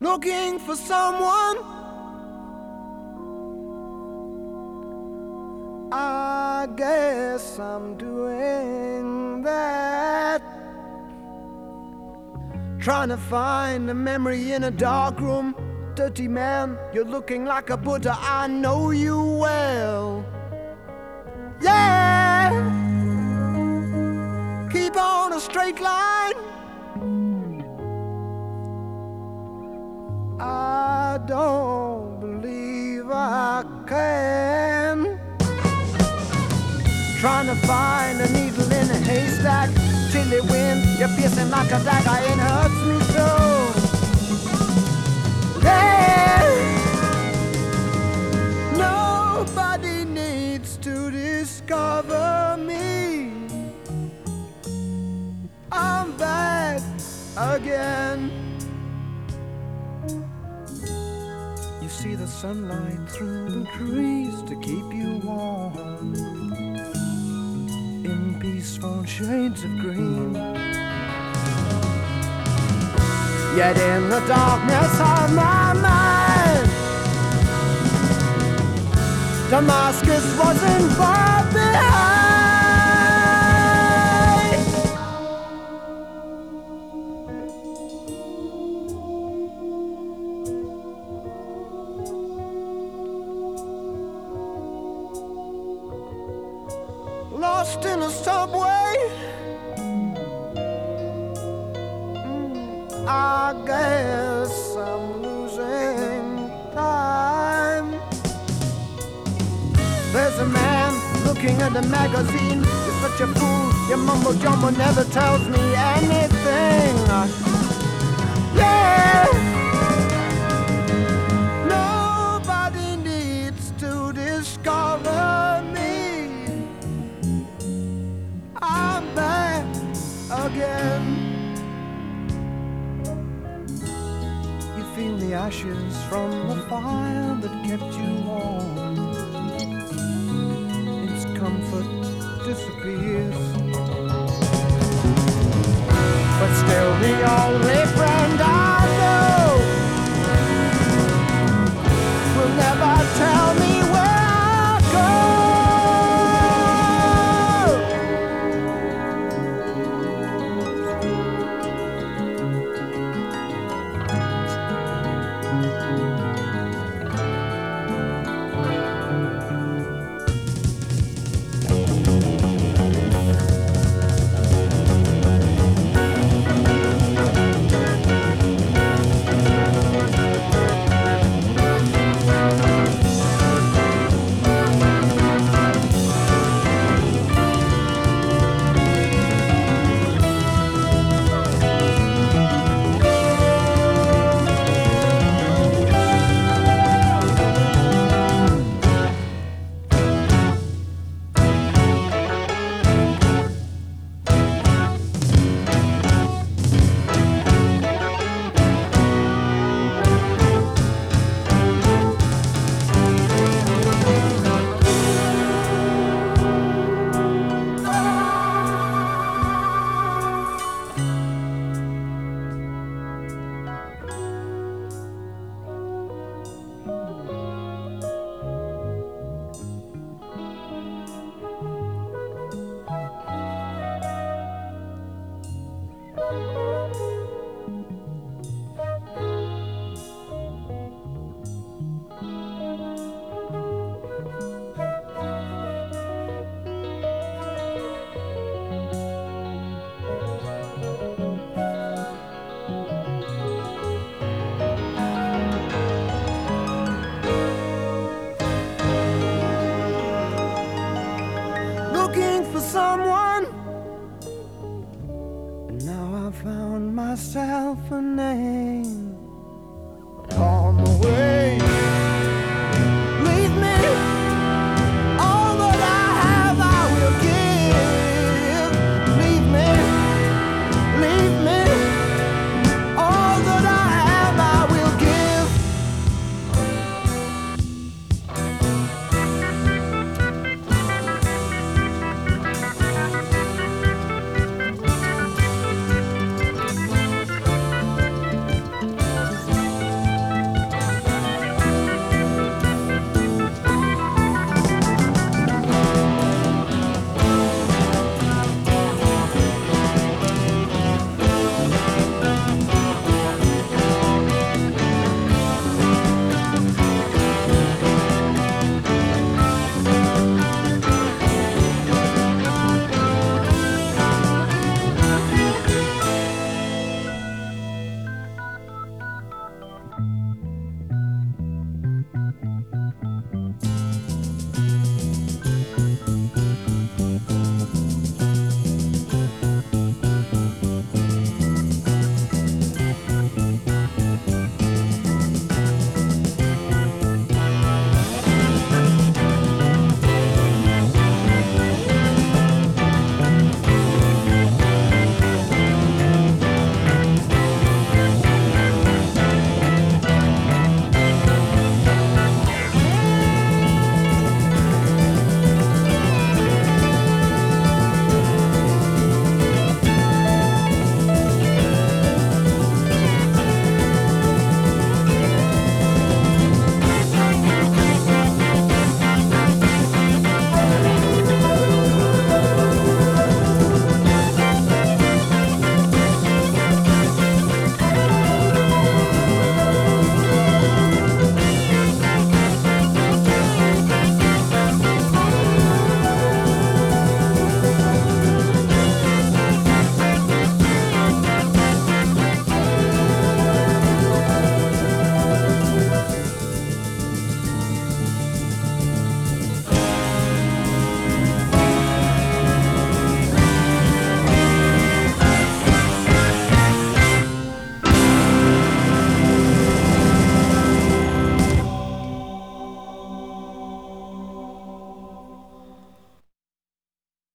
looking for someone. I guess I'm doing that, trying to find a memory in a dark room. Dirty man, you're looking like a Buddha, I know you well. Yeah, keep on a straight line. I don't believe I can. Trying to find a needle in a haystack. Chilly wind, you're piercing like a dagger, it hurts me so. Yeah, nobody needs to discover me. I'm back again. You see the sunlight through the trees to keep you warm, in peaceful shades of green. Yet in the darkness of my mind, Damascus wasn't far behind. Lost in a subway, I guess I'm losing time. There's a man looking at a magazine. You're such a fool, your mumbo jumbo never tells me anything. Yeah, nobody needs to discover me. I'm back again. You feel the ashes from the fire that kept you warm. Its comfort disappears, but still the old